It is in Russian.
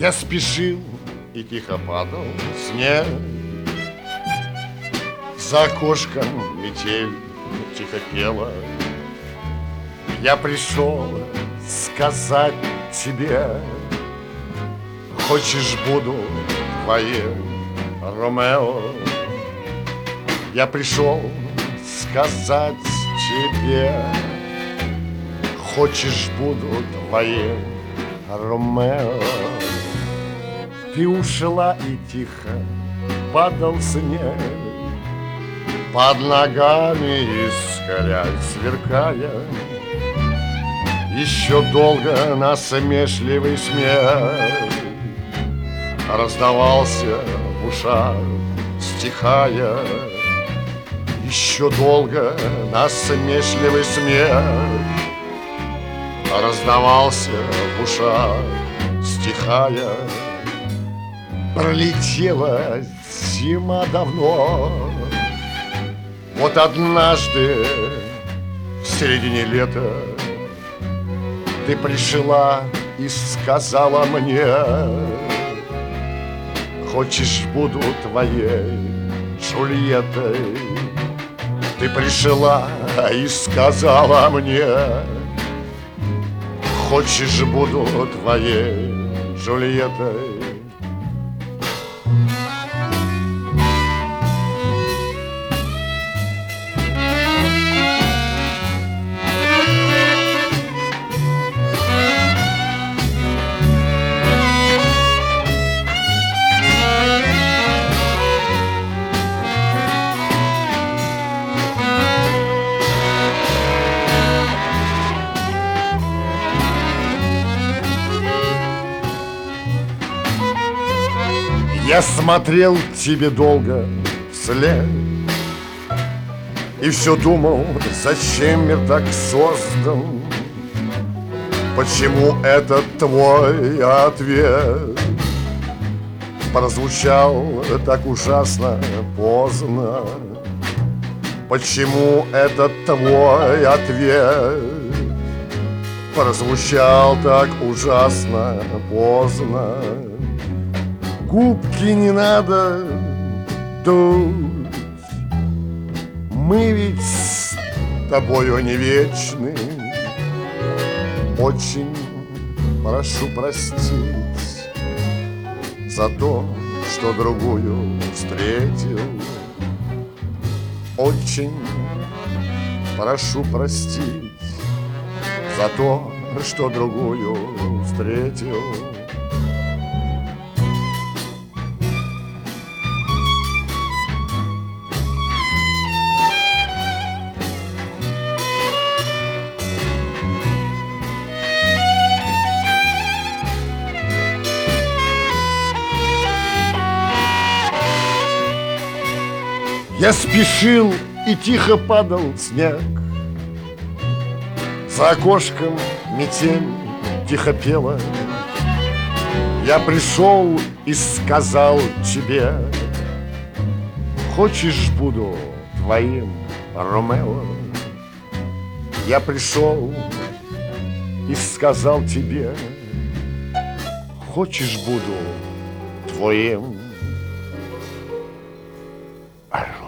Я спешил, и тихо падал снег. За окошком метель тихо пела. Я пришел сказать тебе: хочешь, буду твоим Ромео. Я пришел сказать тебе: хочешь, буду твоим Ромео. Ты ушла, и тихо падал снег, под ногами искрясь, сверкая. Еще долго насмешливый смех раздавался в ушах, стихая. Еще долго насмешливый смех раздавался в ушах, стихая. Пролетела зима давно. Вот однажды в середине лета ты пришла и сказала мне: хочешь, буду твоей Джульеттой. Ты пришла и сказала мне: хочешь, буду твоей Джульеттой. Я смотрел тебе долго вслед и все думал, зачем мир так создан, почему этот твой ответ прозвучал так ужасно поздно, почему этот твой ответ прозвучал так ужасно поздно. Губки не надо дуть, мы ведь с тобою не вечны. Очень прошу простить за то, что другую встретил. Очень прошу простить за то, что другую встретил. Я спешил, и тихо падал снег. За окошком метель тихо пела. Я пришел и сказал тебе: хочешь, буду твоим Ромео. Я пришел и сказал тебе: хочешь, буду твоим Ромео.